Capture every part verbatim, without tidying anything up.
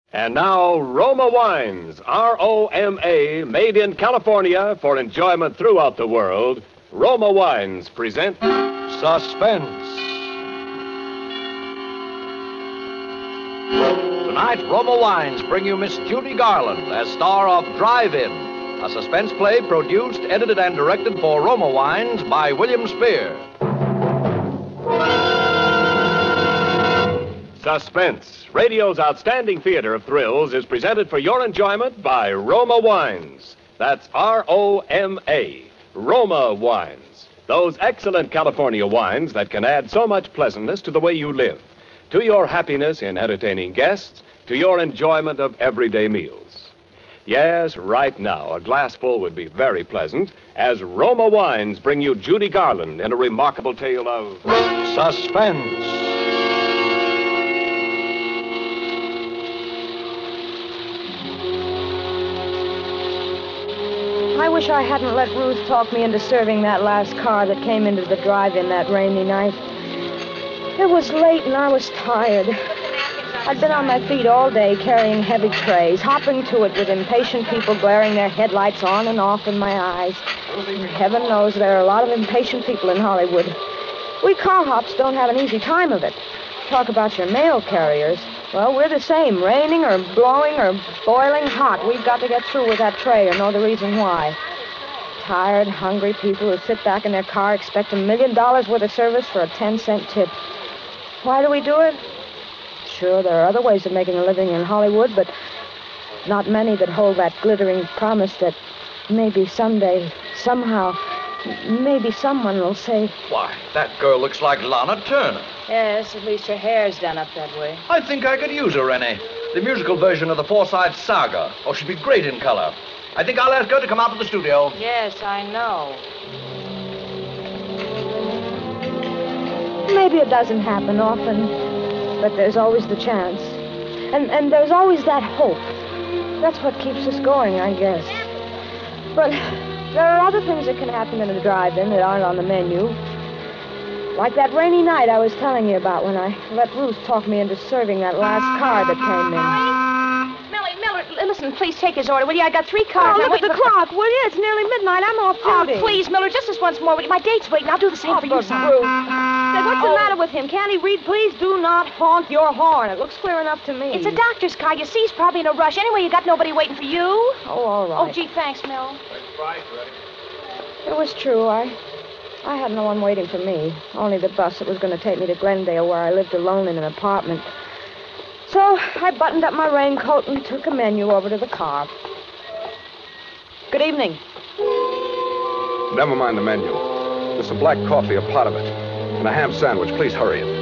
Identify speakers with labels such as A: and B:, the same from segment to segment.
A: And now, Roma Wines, R O M A, made in California for enjoyment throughout the world. Roma Wines present Suspense.
B: Tonight, Roma Wines bring you Miss Judy Garland as star of Drive-In, a suspense play produced, edited, and directed for Roma Wines by William Spear.
A: Suspense, radio's outstanding theater of thrills, is presented for your enjoyment by Roma Wines. That's R O M A, Roma Wines. Those excellent California wines that can add so much pleasantness to the way you live, to your happiness in entertaining guests, to your enjoyment of everyday meals. Yes, right now, a glassful would be very pleasant as Roma Wines bring you Judy Garland in a remarkable tale of suspense.
C: I wish I hadn't let Ruth talk me into serving that last car that came into the drive-in that rainy night. It was late and I was tired. I'd been on my feet all day carrying heavy trays, hopping to it with impatient people glaring their headlights on and off in my eyes. Heaven knows there are a lot of impatient people in Hollywood. We car hops don't have an easy time of it. Talk about your mail carriers. Well, we're the same. Raining or blowing or boiling hot, we've got to get through with that tray or know the reason why. Tired, hungry people who sit back in their car expect a million dollars worth of service for a ten-cent tip. Why do we do it? Sure, there are other ways of making a living in Hollywood, but not many that hold that glittering promise that maybe someday, somehow, maybe someone will say...
B: Why, that girl looks like Lana Turner.
C: Yes, at least her hair's done up that way.
B: I think I could use her, Rennie. The musical version of the Forsyth Saga. Oh, she'd be great in color. I think I'll ask her to come out to the studio.
C: Yes, I know. Maybe it doesn't happen often, but there's always the chance. And and there's always that hope. That's what keeps us going, I guess. But there are other things that can happen in a drive-in that aren't on the menu. Like that rainy night I was telling you about when I let Ruth talk me into serving that last car that came in.
D: Millie, Miller, listen, please take his order, will you? I got three cars.
C: Oh, look at the for... clock, will you? It's nearly midnight. I'm off duty.
D: Oh, please, Miller, just this once more. My date's waiting. I'll do the same
C: oh,
D: for you, son.
C: Ruth. Say, what's the matter with him? Can't he read? Please do not honk your horn. It looks clear enough to me.
D: It's a doctor's car. You see, he's probably in a rush. Anyway, you got nobody waiting for you.
C: Oh, all right.
D: Oh, gee, thanks, Mill.
C: It was true. I... I had no one waiting for me, only the bus that was going to take me to Glendale, where I lived alone in an apartment. So I buttoned up my raincoat and took a menu over to the car. Good evening.
E: Never mind the menu. Just a black coffee, a pot of it, and a ham sandwich. Please hurry it.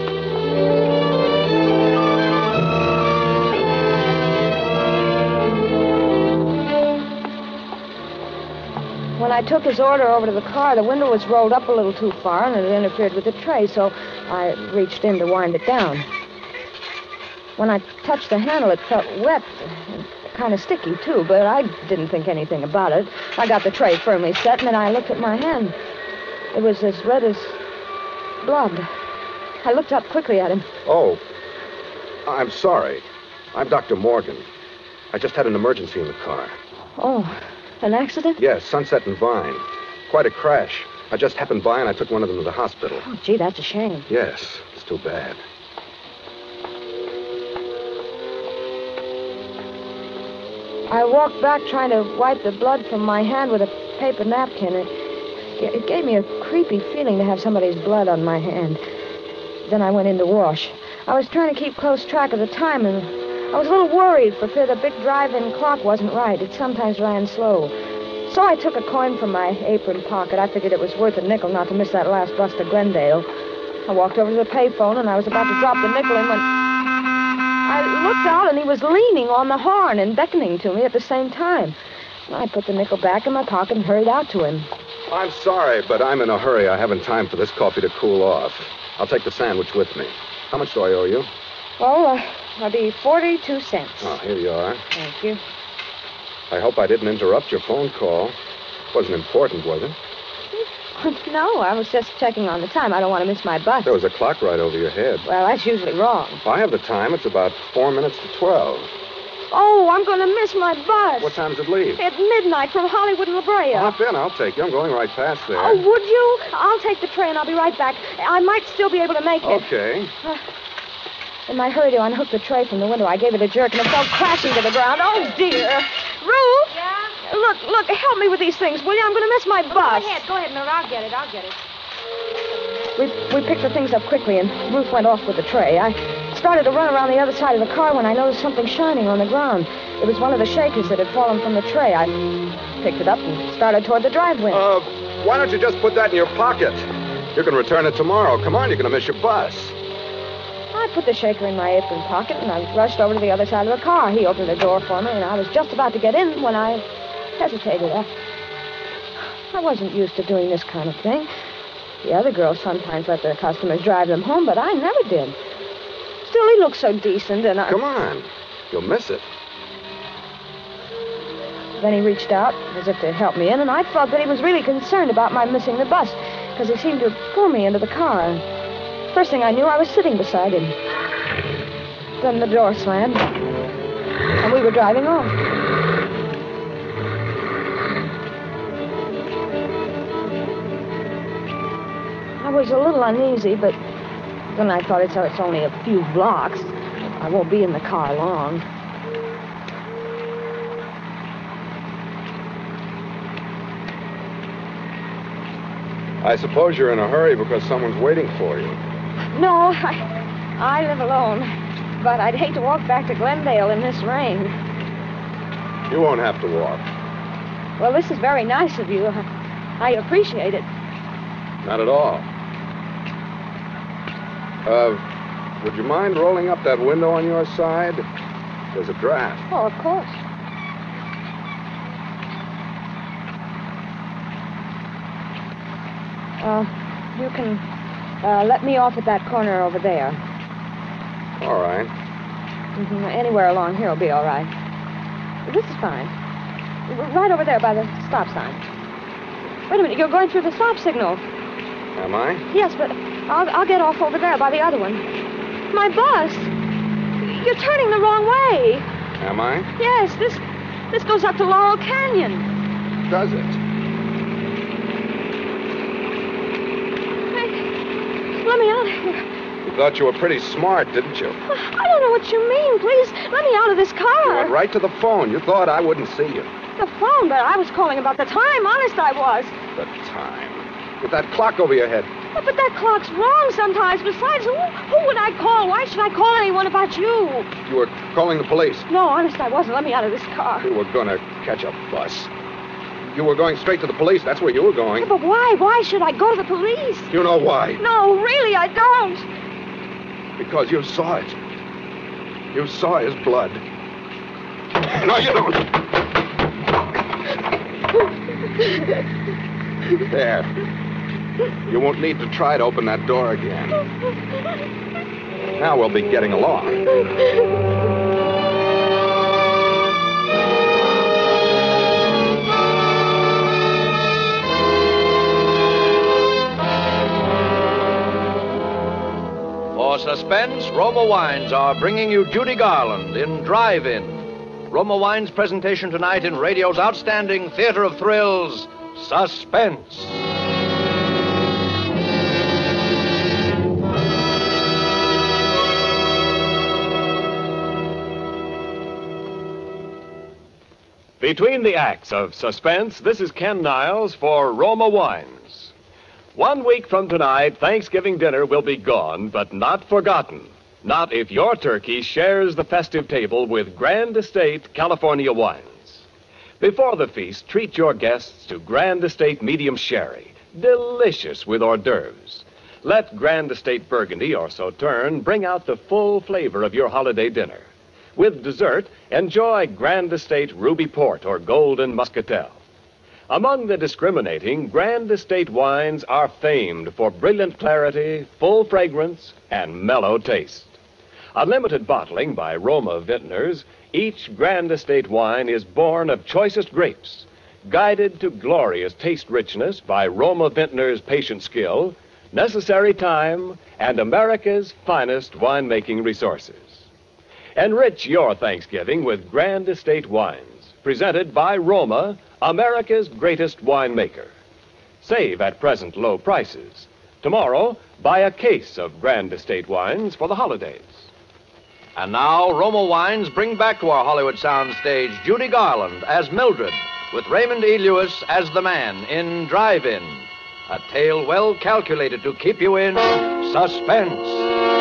C: When I took his order over to the car, the window was rolled up a little too far, and it interfered with the tray, so I reached in to wind it down. When I touched the handle, it felt wet, kind of sticky, too, but I didn't think anything about it. I got the tray firmly set, and then I looked at my hand. It was as red as blood. I looked up quickly at him.
E: Oh, I'm sorry. I'm Doctor Morgan. I just had an emergency in the car.
C: Oh... An accident?
E: Yes, Sunset and Vine. Quite a crash. I just happened by and I took one of them to the hospital.
C: Oh, gee, that's a shame.
E: Yes, it's too bad.
C: I walked back trying to wipe the blood from my hand with a paper napkin. It, it gave me a creepy feeling to have somebody's blood on my hand. Then I went in to wash. I was trying to keep close track of the time, and I was a little worried for fear the big drive-in clock wasn't right. It sometimes ran slow. So I took a coin from my apron pocket. I figured it was worth a nickel not to miss that last bus to Glendale. I walked over to the payphone, and I was about to drop the nickel in when I looked out, and he was leaning on the horn and beckoning to me at the same time. I put the nickel back in my pocket and hurried out to him.
E: I'm sorry, but I'm in a hurry. I haven't time for this coffee to cool off. I'll take the sandwich with me. How much do I owe you?
C: Well, uh, that'll be forty-two cents.
E: Oh, here you are.
C: Thank you.
E: I hope I didn't interrupt your phone call. Wasn't important, was it?
C: No, I was just checking on the time. I don't want to miss my bus.
E: There was a clock right over your head.
C: Well, that's usually wrong.
E: If I have the time, it's about four minutes to twelve.
C: Oh, I'm going to miss my bus.
E: What time does it leave?
C: At midnight from Hollywood and La Brea.
E: Well, hop in. I'll take you. I'm going right past there.
C: Oh, would you? I'll take the train. I'll be right back. I might still be able to make it.
E: Okay.
C: Uh, in my hurry to unhook the tray from the window, I gave it a jerk and it fell crashing to the ground. Oh, dear. Ruth?
D: Yeah?
C: Look, look, help me with these things, will you? I'm going to miss my
D: Oh,
C: bus.
D: go ahead, go ahead, Miller. I'll get it, I'll get it.
C: We, we picked the things up quickly, and Ruth went off with the tray. I started to run around the other side of the car when I noticed something shining on the ground. It was one of the shakers that had fallen from the tray. I picked it up and started toward the driveway.
E: Uh, why don't you just put that in your pocket? You can return it tomorrow. Come on, you're going to miss your bus.
C: I put the shaker in my apron pocket, and I rushed over to the other side of the car. He opened the door for me, and I was just about to get in when I hesitated. I, I wasn't used to doing this kind of thing. The other girls sometimes let their customers drive them home, but I never did. Still, he looked so decent, and I...
E: Come on. You'll miss it.
C: Then he reached out as if to help me in, and I felt that he was really concerned about my missing the bus, because he seemed to pull me into the car. And first thing I knew, I was sitting beside him. Then the door slammed, and we were driving off. I was a little uneasy, but then I thought it's, it's only a few blocks. I won't be in the car long.
E: I suppose you're in a hurry because someone's waiting for you.
C: No, I, I live alone. But I'd hate to walk back to Glendale in this rain.
E: You won't have to walk.
C: Well, this is very nice of you. I appreciate it.
E: Not at all. Uh, would you mind rolling up that window on your side? There's a draft.
C: Oh, of course. Uh, you can uh, let me off at that corner over there.
E: All right.
C: Mm-hmm. Anywhere along here will be all right. This is fine. Right over there by the stop sign. Wait a minute, you're going through the stop signal.
E: Am I?
C: Yes, but I'll, I'll get off over there by the other one. My bus! You're turning the wrong way.
E: Am I?
C: Yes, this this goes up to Laurel Canyon.
E: Does it?
C: Hey, let me out of here.
E: You thought you were pretty smart, didn't you?
C: I don't know what you mean. Please, let me out of this car.
E: You went right to the phone. You thought I wouldn't see you.
C: The phone, but I was calling about the time. Honest, I was.
E: The time. With that clock over your head.
C: But, but that clock's wrong sometimes. Besides, who, who would I call? Why should I call anyone about you?
E: You were calling the police.
C: No, honest, I wasn't. Let me out of this car.
E: You were going to catch a bus. You were going straight to the police. That's where you were going.
C: Yeah, but why? Why should I go to the police?
E: You know why?
C: No, really, I don't.
E: Because you saw it. You saw his blood. No, you don't. There. You won't need to try to open that door again. Now we'll be getting along.
B: For suspense, Roma Wines are bringing you Judy Garland in Drive-In. Roma Wines' presentation tonight in radio's outstanding theater of thrills, Suspense.
A: Between the acts of Suspense, this is Ken Niles for Roma Wines. One week from tonight, Thanksgiving dinner will be gone, but not forgotten. Not if your turkey shares the festive table with Grand Estate California wines. Before the feast, treat your guests to Grand Estate Medium Sherry, delicious with hors d'oeuvres. Let Grand Estate Burgundy or Sauterne bring out the full flavor of your holiday dinner. With dessert, enjoy Grand Estate Ruby Port or Golden Muscatel. Among the discriminating, Grand Estate wines are famed for brilliant clarity, full fragrance, and mellow taste. Unlimited bottling by Roma Vintners, each Grand Estate wine is born of choicest grapes, guided to glorious taste richness by Roma Vintners' patient skill, necessary time, and America's finest winemaking resources. Enrich your Thanksgiving with Grand Estate wines, presented by Roma, America's greatest winemaker. Save at present low prices. Tomorrow, buy a case of Grand Estate wines for the holidays.
B: And now, Roma Wines bring back to our Hollywood soundstage Judy Garland as Mildred, with Raymond E. Lewis as the man in Drive-In. A tale well calculated to keep you in suspense.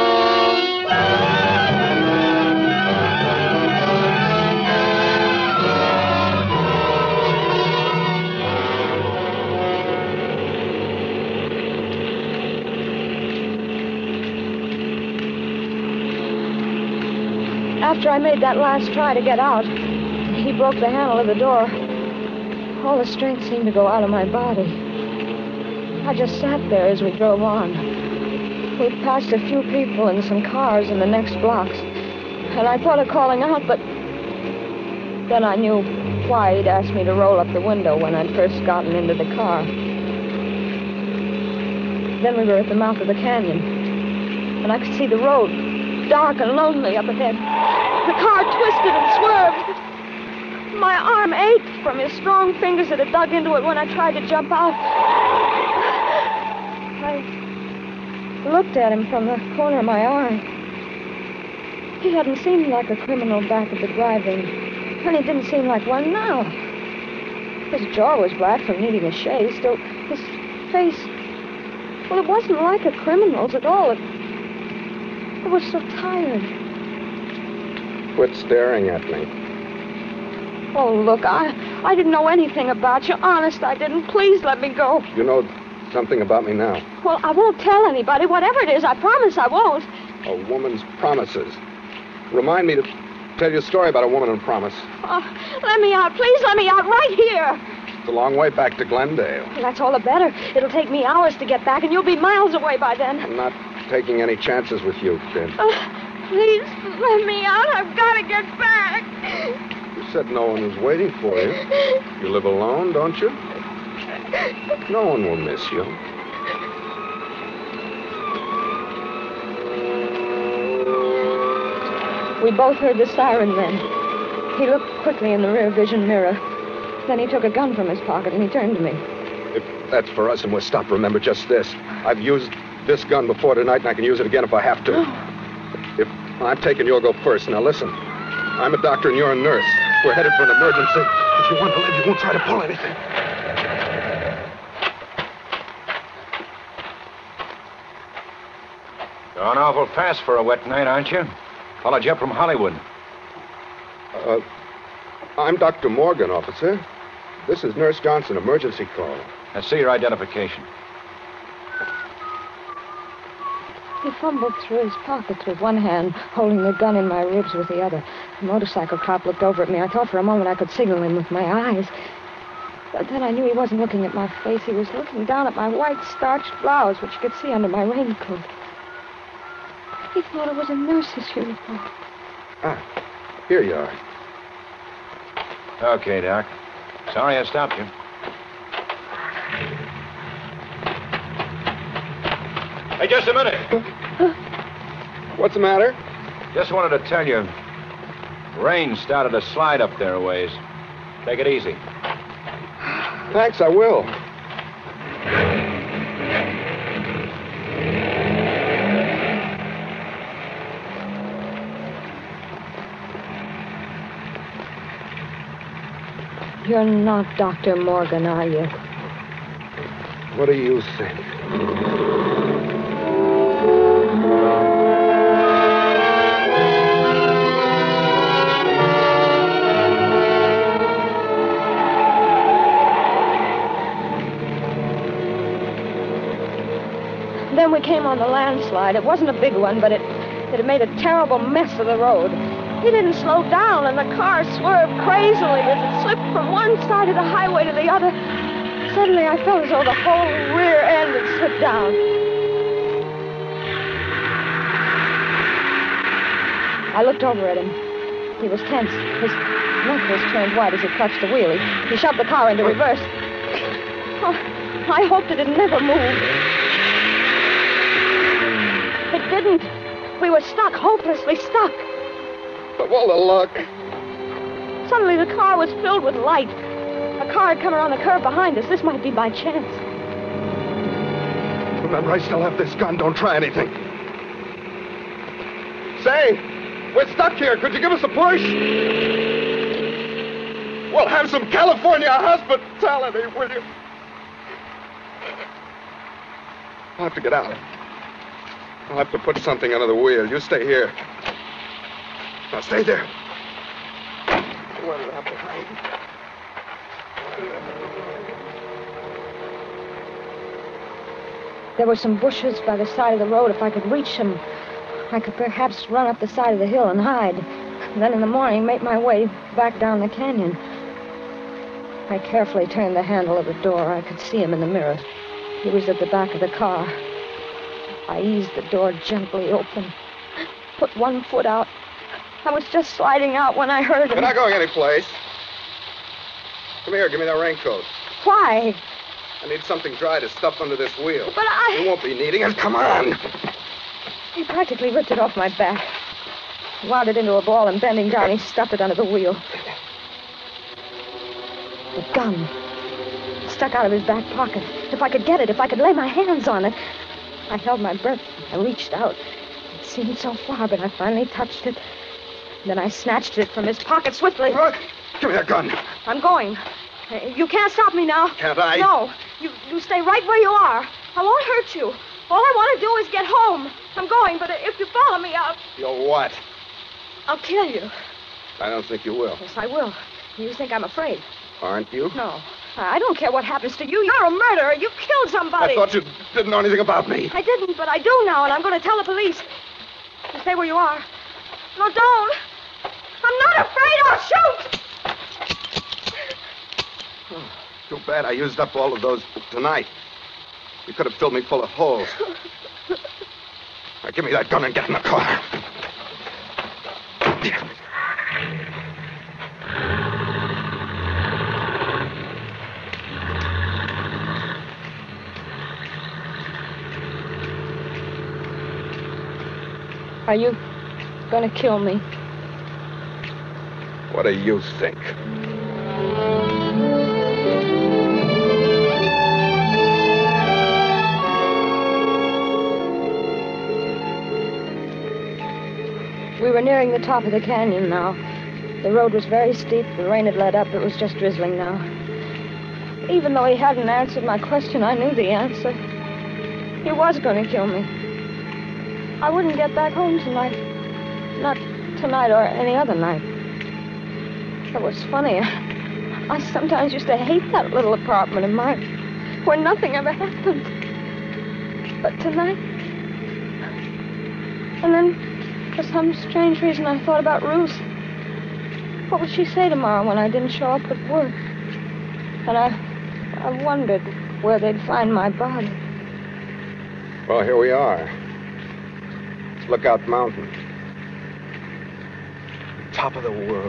C: After I made that last try to get out, he broke the handle of the door. All the strength seemed to go out of my body. I just sat there as we drove on. We passed a few people and some cars in the next blocks. And I thought of calling out, but then I knew why he'd asked me to roll up the window when I'd first gotten into the car. Then we were at the mouth of the canyon, and I could see the road, dark and lonely up ahead. The car twisted and swerved. My arm ached from his strong fingers that had dug into it when I tried to jump out. I looked at him from the corner of my eye. He hadn't seemed like a criminal back at the drive-in, and he didn't seem like one now. His jaw was black from needing a shave, still his face, well, it wasn't like a criminal's at all. It, it was so tired.
E: Quit staring at me.
C: Oh, look, I, I didn't know anything about you. Honest, I didn't. Please let me go.
E: You know something about me now.
C: Well, I won't tell anybody. Whatever it is, I promise I won't.
E: A woman's promises. Remind me to tell you a story about a woman and promise.
C: Oh, let me out. Please let me out right here.
E: It's a long way back to Glendale.
C: Well, that's all the better. It'll take me hours to get back, and you'll be miles away by then.
E: I'm not taking any chances with you, kid.
C: Oh, please let me out. I've got to get back.
E: You said no one was waiting for you. You live alone, don't you? No one will miss you.
C: We both heard the siren then. He looked quickly in the rear vision mirror. Then he took a gun from his pocket and he turned to me.
E: If that's for us and we're stopped, remember just this. I've used this gun before tonight and I can use it again if I have to. If I'm taking, you'll go first. Now listen, I'm a doctor and you're a nurse. We're headed for an emergency. If you want to live, you won't try to pull anything.
F: Going awful fast for a wet night, aren't you? Followed you up from Hollywood.
E: Uh, I'm Doctor Morgan, officer. This is Nurse Johnson, emergency call.
F: Let's see your identification.
C: He fumbled through his pockets with one hand, holding the gun in my ribs with the other. The motorcycle cop looked over at me. I thought for a moment I could signal him with my eyes. But then I knew he wasn't looking at my face. He was looking down at my white starched blouse, which you could see under my raincoat. He thought it was a nurse's uniform.
E: Ah, here you are.
F: Okay, Doc. Sorry I stopped you. Hey, just a minute.
E: What's the matter?
F: Just wanted to tell you, rain started to slide up there a ways. Take it easy.
E: Thanks, I will.
C: You're not Doctor Morgan, are you?
E: What do you think?
C: Then we came on the landslide. It wasn't a big one, but it, it had made a terrible mess of the road. He didn't slow down, and the car swerved crazily as it slipped from one side of the highway to the other. Suddenly, I felt as though the whole rear end had slipped down. I looked over at him. He was tense. His neck was turned white as he clutched the wheel. He, he shoved the car into reverse. Oh, I hoped it had never moved. It didn't. We were stuck, hopelessly stuck.
E: Of all the luck.
C: Suddenly the car was filled with light. A car had come around the curve behind us. This might be by chance.
E: Remember, I still have this gun. Don't try anything. Say, we're stuck here. Could you give us a push? We'll have some California hospitality, will you? I'll have to get out. I'll have to put something under the wheel. You stay here. Now, stay there. What is that behind?
C: There were some bushes by the side of the road. If I could reach them, I could perhaps run up the side of the hill and hide. And then in the morning, make my way back down the canyon. I carefully turned the handle of the door. I could see him in the mirror. He was at the back of the car. I eased the door gently open, put one foot out. I was just sliding out when I heard him.
E: You're not going anyplace. Come here, give me that raincoat.
C: Why?
E: I need something dry to stuff under this wheel.
C: But I...
E: You won't be needing it. Come on.
C: He practically ripped it off my back. Wound it into a ball and bending down, he stuffed it under the wheel. The gun stuck out of his back pocket. If I could get it, if I could lay my hands on it. I held my breath. I reached out. It seemed so far, but I finally touched it. Then I snatched it from his pocket swiftly.
E: Look, give me that gun.
C: I'm going. You can't stop me now.
E: Can't I?
C: No. You, you stay right where you are. I won't hurt you. All I want to do is get home. I'm going, but if you follow me, I'll...
E: You'll what?
C: I'll kill you.
E: I don't think you will.
C: Yes, I will. You think I'm afraid?
E: Aren't you?
C: No. I don't care what happens to you. You're a murderer. You killed somebody.
E: I thought you didn't know anything about me.
C: I didn't, but I do now, and I'm going to tell the police. You stay where you are. No, don't. I'm not afraid. I'll shoot.
E: Oh, too bad I used up all of those tonight. You could have filled me full of holes. Now, give me that gun and get in the car.
C: Are you going to kill me?
E: What do you think?
C: We were nearing the top of the canyon now. The road was very steep. The rain had let up. It was just drizzling now. Even though he hadn't answered my question, I knew the answer. He was going to kill me. I wouldn't get back home tonight. Not tonight or any other night. It was funny. I sometimes used to hate that little apartment of mine where nothing ever happened. But tonight... And then, for some strange reason, I thought about Ruth. What would she say tomorrow when I didn't show up at work? And I... I wondered where they'd find my body.
E: Well, here we are. Lookout Mountain. Top of the world.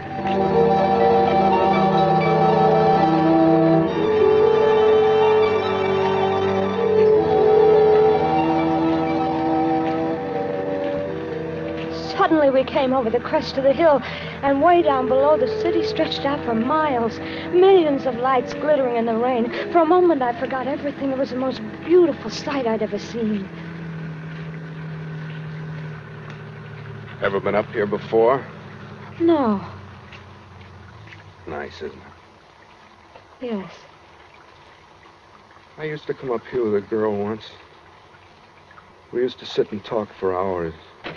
C: Suddenly we came over the crest of the hill, and way down below the city stretched out for miles. Millions of lights glittering in the rain. For a moment I forgot everything. It was the most beautiful sight I'd ever seen.
E: Ever been up here before?
C: No.
E: Nice, isn't it?
C: Yes.
E: I used to come up here with a girl once. We used to sit and talk for hours.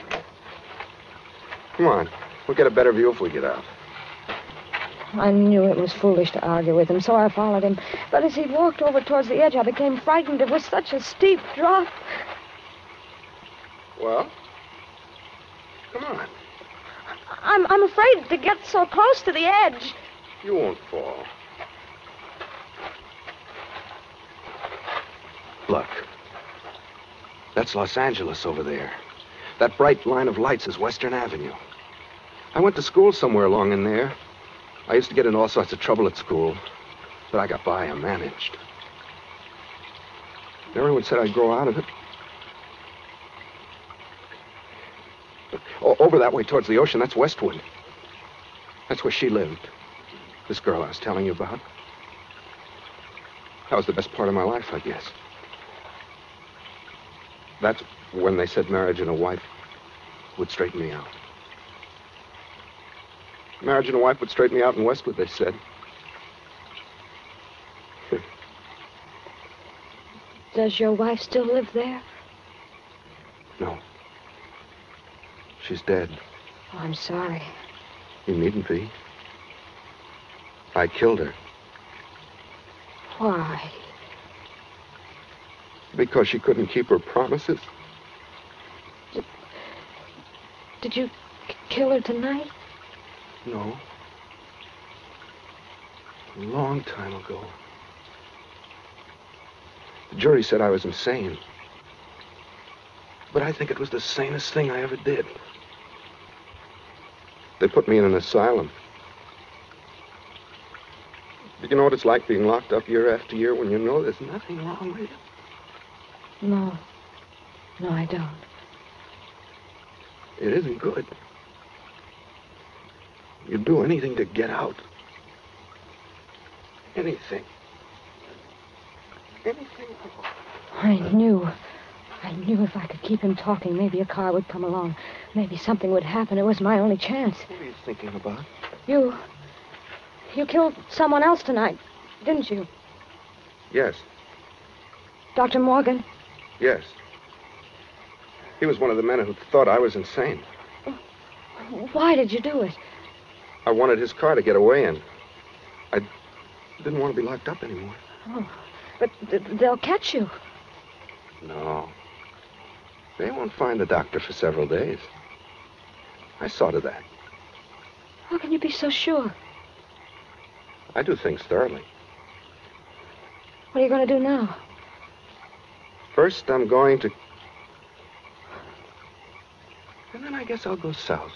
E: Come on. We'll get a better view if we get out.
C: I knew it was foolish to argue with him, so I followed him. But as he walked over towards the edge, I became frightened. It was such a steep drop.
E: Well? Come on.
C: I'm, I'm afraid to get so close to the edge.
E: You won't fall. Look. That's Los Angeles over there. That bright line of lights is Western Avenue. I went to school somewhere along in there. I used to get in all sorts of trouble at school. But I got by. I managed. Everyone said I'd grow out of it. Look, O- over that way towards the ocean, that's Westwood. That's where she lived. This girl I was telling you about. That was the best part of my life, I guess. That's when they said marriage and a wife would straighten me out. Marriage and a wife would straighten me out in Westwood, they said.
C: Does your wife still live there?
E: No. She's dead.
C: Oh, I'm sorry.
E: You needn't be. I killed her.
C: Why?
E: Because she couldn't keep her promises.
C: Did, did you k- kill her tonight?
E: No. A long time ago. The jury said I was insane. But I think it was the sanest thing I ever did. They put me in an asylum. Do you know what it's like being locked up year after year when you know there's nothing wrong with you?
C: No. No, I don't.
E: It isn't good. You'd do anything to get out. Anything. Anything.
C: I knew. I knew if I could keep him talking, maybe a car would come along. Maybe something would happen. It was my only chance.
E: What are you thinking about?
C: You... You killed someone else tonight, didn't you?
E: Yes.
C: Doctor Morgan?
E: Yes. He was one of the men who thought I was insane.
C: Why did you do it?
E: I wanted his car to get away in. I didn't want to be locked up anymore.
C: Oh, but th- they'll catch you.
E: No. They won't find the doctor for several days. I saw to that.
C: How can you be so sure?
E: I do things thoroughly.
C: What are you going to do now?
E: First, I'm going to... And then I guess I'll go south.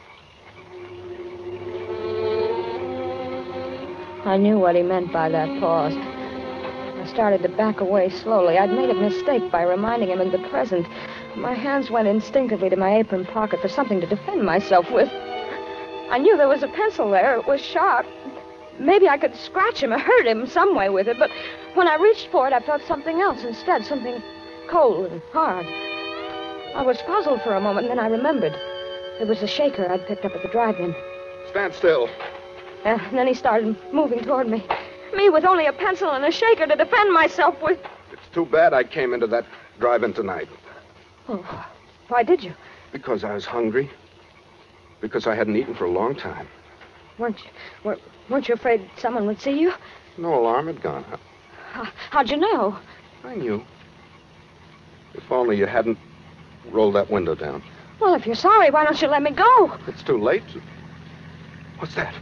C: I knew what he meant by that pause. I started to back away slowly. I'd made a mistake by reminding him of the present. My hands went instinctively to my apron pocket for something to defend myself with. I knew there was a pencil there. It was sharp. Maybe I could scratch him or hurt him some way with it, but when I reached for it, I felt something else instead, something cold and hard. I was puzzled for a moment, and then I remembered. It was the shaker I'd picked up at the drive-in.
E: Stand still.
C: Uh, and then he started moving toward me. Me with only a pencil and a shaker to defend myself with.
E: It's too bad I came into that drive-in tonight.
C: Oh, why did you?
E: Because I was hungry. Because I hadn't eaten for a long time.
C: Weren't you, were, weren't you afraid someone would see you?
E: No alarm had gone up.
C: How, how'd you know?
E: I knew. If only you hadn't rolled that window down.
C: Well, if you're sorry, why don't you let me go?
E: It's too late. What's that?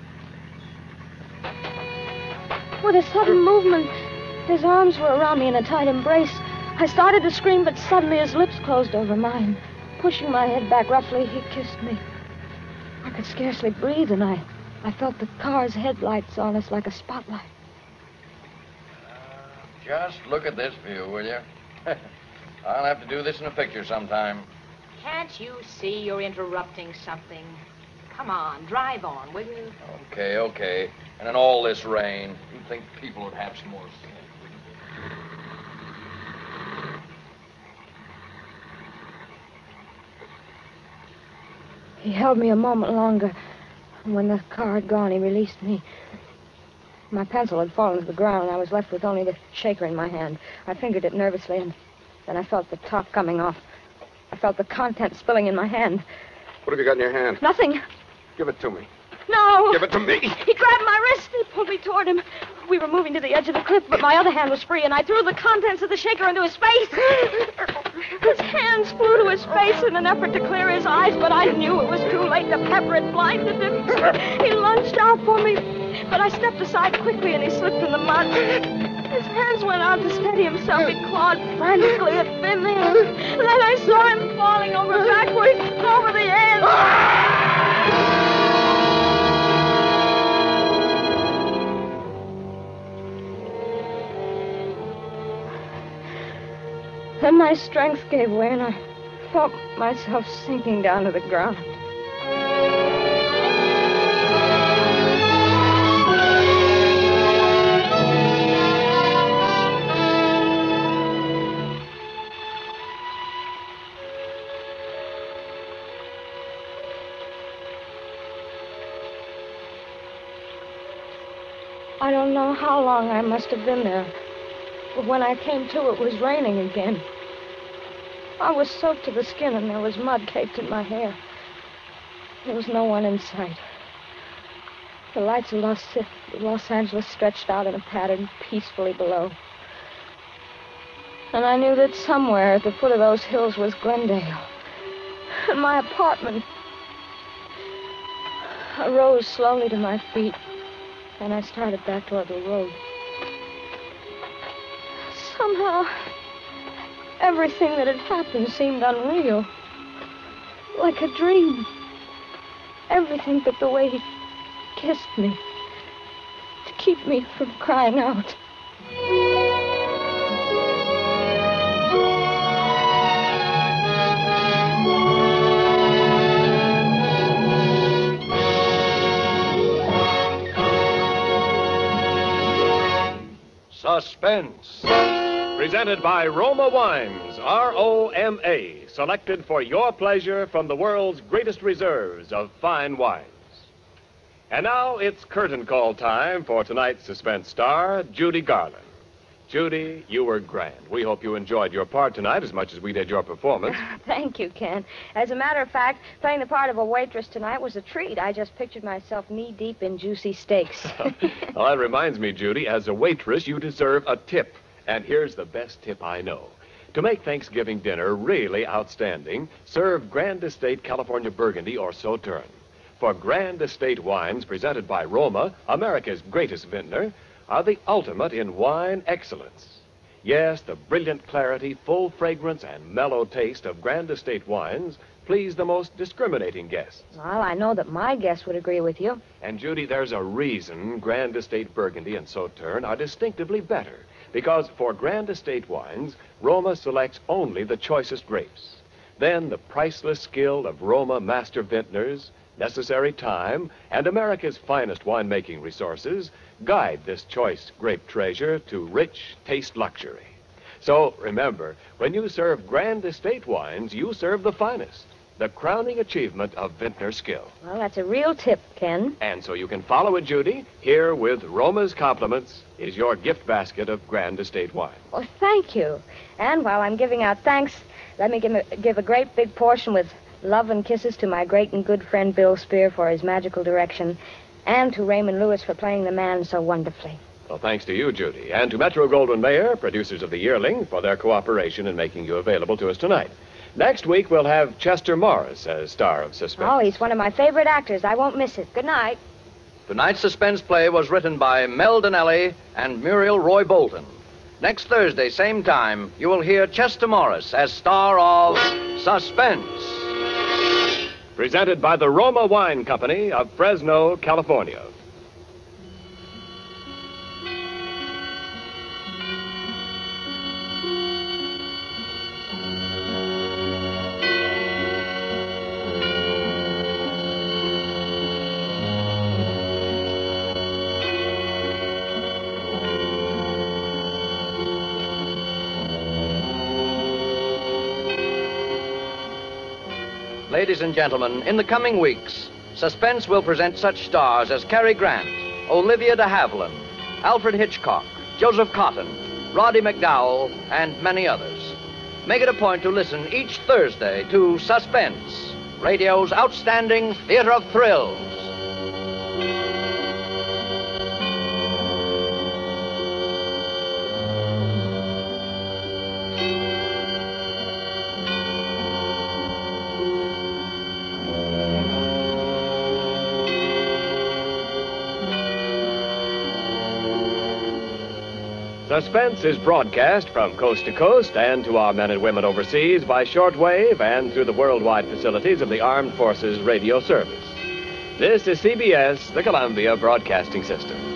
C: With a sudden movement, his arms were around me in a tight embrace. I started to scream, but suddenly his lips closed over mine. Pushing my head back roughly, he kissed me. I could scarcely breathe, and I, I felt the car's headlights on us like a spotlight.
B: Just look at this view, will you? I'll have to do this in a picture sometime.
D: Can't you see you're interrupting something? Come on, drive on, will you?
B: Okay, okay. And in all this rain, you'd think people would have some more sense.
C: He held me a moment longer, and when the car had gone, he released me. My pencil had fallen to the ground, and I was left with only the shaker in my hand. I fingered it nervously, and then I felt the top coming off. I felt the contents spilling in my hand.
E: What have you got in your hand?
C: Nothing.
E: Give it to me.
C: No.
E: Give it to me.
C: He grabbed my wrist. He pulled me toward him. We were moving to the edge of the cliff, but my other hand was free, and I threw the contents of the shaker into his face. His hands flew to his face in an effort to clear his eyes, but I knew it was too late. The pepper had blinded him. He lunged out for me, but I stepped aside quickly, and he slipped in the mud. His hands went out to steady himself. He clawed frantically at thin air. Then I saw him falling over backwards, over the edge. Then my strength gave way, and I felt myself sinking down to the ground. I don't know how long I must have been there. But when I came to, it was raining again. I was soaked to the skin, and there was mud caked in my hair. There was no one in sight. The lights of Los, Los Angeles stretched out in a pattern peacefully below. And I knew that somewhere at the foot of those hills was Glendale. And my apartment. I rose slowly to my feet, and I started back toward the road. Somehow, everything that had happened seemed unreal. Like a dream. Everything but the way he kissed me. To keep me from crying out.
A: Suspense. Presented by Roma Wines, R O M A, selected for your pleasure from the world's greatest reserves of fine wines. And now it's curtain call time for tonight's suspense star, Judy Garland. Judy, you were grand. We hope you enjoyed your part tonight as much as we did your performance.
C: Thank you, Ken. As a matter of fact, playing the part of a waitress tonight was a treat. I just pictured myself knee-deep in juicy steaks.
A: Well, that reminds me, Judy, as a waitress, you deserve a tip. And here's the best tip I know. To make Thanksgiving dinner really outstanding, serve Grand Estate California Burgundy or Sauterne. For Grand Estate wines presented by Roma, America's greatest vintner, are the ultimate in wine excellence. Yes, the brilliant clarity, full fragrance, and mellow taste of Grand Estate wines please the most discriminating guests.
C: Well, I know that my guests would agree with you.
A: And, Judy, there's a reason Grand Estate Burgundy and Sauterne are distinctively better. Because for Grand Estate wines, Roma selects only the choicest grapes. Then the priceless skill of Roma master vintners, necessary time, and America's finest winemaking resources guide this choice grape treasure to rich taste luxury. So remember, when you serve Grand Estate wines, you serve the finest, the crowning achievement of vintner skill.
C: Well, that's a real tip, Ken.
A: And so you can follow it, Judy. Here with Roma's compliments is your gift basket of Grand Estate wine.
C: Well, thank you. And while I'm giving out thanks, let me give a, give a great big portion with love and kisses to my great and good friend Bill Spear for his magical direction, and to Raymond Lewis for playing the man so wonderfully.
A: Well, thanks to you, Judy, and to Metro Goldwyn Mayer, producers of The Yearling, for their cooperation in making you available to us tonight. Next week, we'll have Chester Morris as star of Suspense.
C: Oh, he's one of my favorite actors. I won't miss it. Good night.
B: Tonight's suspense play was written by Mel Donnelly and Muriel Roy Bolton. Next Thursday, same time, you will hear Chester Morris as star of Suspense.
A: Presented by the Roma Wine Company of Fresno, California.
B: Ladies and gentlemen, in the coming weeks, Suspense will present such stars as Cary Grant, Olivia de Havilland, Alfred Hitchcock, Joseph Cotton, Roddy McDowell, and many others. Make it a point to listen each Thursday to Suspense, radio's outstanding theater of thrills.
A: Suspense is broadcast from coast to coast and to our men and women overseas by shortwave and through the worldwide facilities of the Armed Forces Radio Service. This is C B S, the Columbia Broadcasting System.